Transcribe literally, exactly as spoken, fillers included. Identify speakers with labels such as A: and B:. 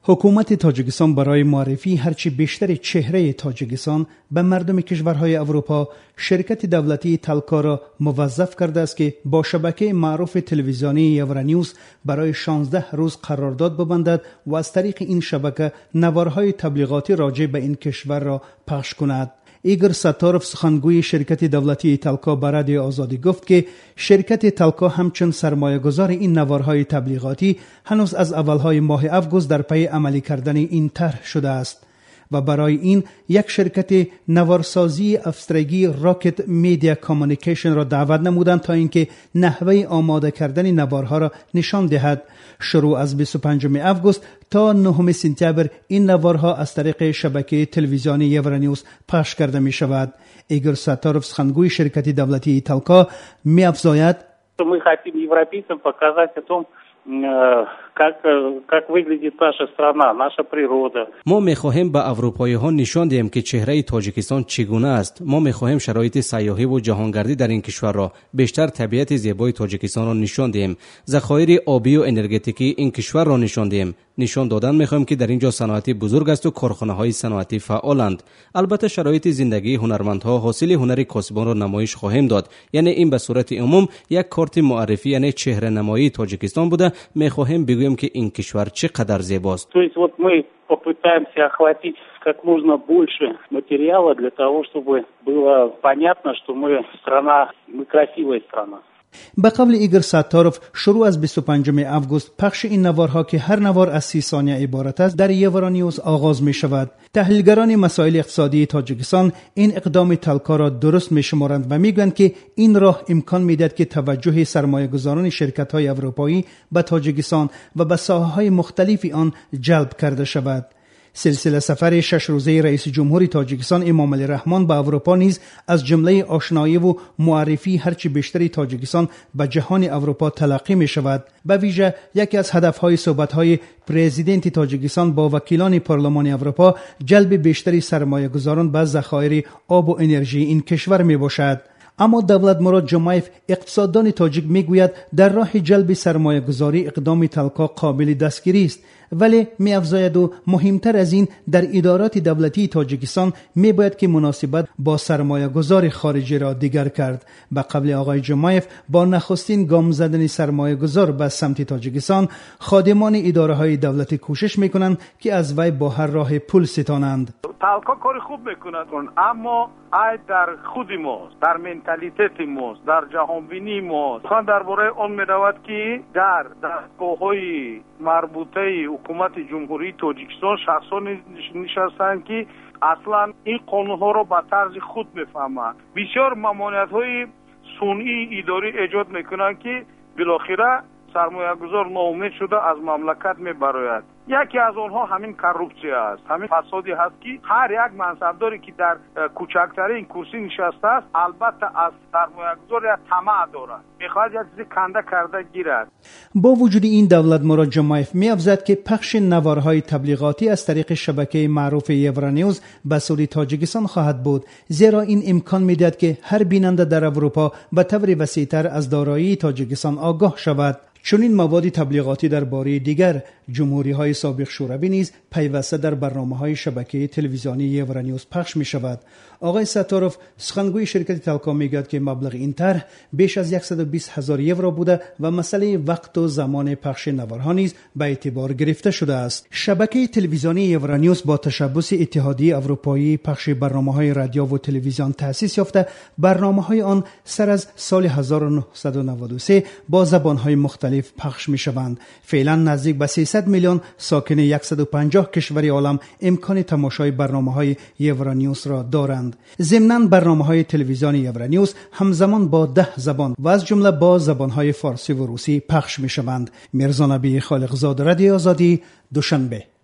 A: حکومت تاجیکستان برای معرفی هرچی بیشتر چهره تاجیکستان به مردم کشورهای اروپا، شرکت دولتی تالکا را موظف کرده است که با شبکه معروف تلویزیونی یورانیوس برای شانزده روز قرارداد ببندد و از طریق این شبکه نوارهای تبلیغاتی راجع به این کشور را پخش کند. ایگور ستاروف سخنگوی شرکت دولتی تالکا به رادیو آزادی گفت که شرکت تالکا همچون سرمایه‌گذار این نوارهای تبلیغاتی هنوز از اولهای ماه آگوست در پی عملی کردن این طرح شده است و برای این یک شرکت نوارسازی افسرگی راکت میدیا کامیونیکیشن را دعوت نمودند تا اینکه نحوه آماده کردن نوارها را نشان دهد. شروع از بیست و پنجم آگوست تا نهم سپتامبر این نوارها از طریق شبکه تلویزیونی یورانیوس پخش کرده می شود. ایگور ستاروف سخنگوی شرکت دولتی تالکا می افزاید:
B: Мы хотим европейцам показать о том, как как выглядит наша страна, наша природа.
C: ما می‌خواهیم به اروپایی ها نشان دهیم که چهره تاجیکستان چگونه است. ما می‌خواهیم شرایط سیاحی و جهانگردی در این کشور را، بیشتر طبیعت زیبای تاجیکستان را نشان دهیم. ذخایر آبی و انرژتیکی این کشور را نشان دهیم. نشان دادن می‌خواهیم که در اینجا صنعتی بزرگ است و کارخانه‌های صنعتی فعالند. البته شرایط زندگی هنرمندها حاصل هنر کاسبان را نمایش خواهیم داد. یعنی این به صورت عموم یک کارت معرفی، یعنی چهره نمایی تاجیکستان بوده. می‌خواهیم بگوییم که این کشور چقدر زیباست.
B: То есть вот мы попытаемся охватить как можно больше материала для того, чтобы было понятно, что мы страна, мы красивая страна.
A: به قول ایگور ستاروف، شروع از بیست و پنجم آگوست پخش این نوارها که هر نوار از سی ثانیه عبارت است در یورانیوس آغاز می شود. تحلیلگران مسائل اقتصادی تاجیکستان این اقدام تالکا را درست می شمارند و می گویند که این راه امکان می دهد که توجه سرمایه گذاران شرکت های اروپایی به تاجیکستان و به ساحه های مختلف آن جلب کرده شود. سلسله سفر شش روزه رئیس جمهور تاجیکستان امام علی رحمان به اروپا نیز از جمله آشنایی و معرفی هرچی بیشتری تاجیکستان به جهان اروپا تلقی می شود. به ویژه یکی از هدفهای صحبت‌های پرزیدنت تاجیکستان با وکیلان پارلمان اروپا جلب بیشتری سرمایه گذاران به ذخایر آب و انرژی این کشور می باشد. اما دولت مراد جمایف، اقتصاددان تاجیک میگوید در راه جلب سرمایه گذاری اقدام تالکا قابل دستگیری است، ولی می افزاید و مهمتر از این در ادارات دولتی تاجیکستان می باید که مناسبت با سرمایه گذار خارجی را دیگر کرد. به قبل آقای جمایف با نخستین گام زدن سرمایه گذار به سمت تاجیکستان، خادمان اداره های دولتی کوشش می کنند که از وی با هر راه پول ستانند.
D: تالکا کار خوب میکند، اما ای در خود ماست، در منتالیته ماست، در جهانبینی ماست. خان درباره اون می‌دود که در دستگاه‌های مربوطه حکومت جمهوری تاجیکستان شخصان نشستند که اصلا این قانون‌ها رو به طرز خود میفهمند. بسیار ممانعت‌های صنعی اداری ایجاد میکنند که بالاخره سرمایه‌گذار ناامید شده از مملکت میبراید. یکی از آنها همین کروپسی است، همین فسادی هست که هر یک منصبداری که در کوچکترین کرسی نشسته است البته از سرمایه‌گذار طمع دارد، میخواهد یک چیزی کنده کرده گیرد.
A: با وجود این دولت مراد جمایف می‌افزاید که پخش نوارهای تبلیغاتی از طریق شبکه معروف یورانیوس به سوی تاجیکستان خواهد بود، زیرا این امکان می‌دهد که هر بیننده در اروپا به طور وسیع‌تر از دارایی تاجیکستان آگاه شود. چون این مواد تبلیغاتی درباره دیگر جمهوری‌های سابق شوروی نیز پیوسته در برنامه‌های شبکه تلویزیونی یورانیوس پخش می‌شود. آقای ستاروف سخنگوی شرکت تالکا میگوید که مبلغ این طرح بیش از صد و بیست هزار یورو بوده و مسئله وقت و زمان پخش نوارها نیز به اعتبار گرفته شده است. شبکه تلویزیونی یورانیوس با تشبث اتحادیه اروپایی پخش برنامه‌های رادیو و تلویزیون تأسیس یافته. برنامه‌های آن سر از سال هزار و نهصد و نود و سه با زبان‌های مختلف پخش می‌شوند. فعلا نزدیک به سیصد میلیون ساکن صد و پنجاه کشور عالم امکان تماشای برنامه‌های یورانیوس را دارند. ضمناً برنامه‌های تلویزیونی یورانیوس همزمان با ده زبان و از جمله با زبان‌های فارسی و روسی پخش می‌شوند. میرزا نبی خالقزاده، رادیو آزادی، دوشنبه.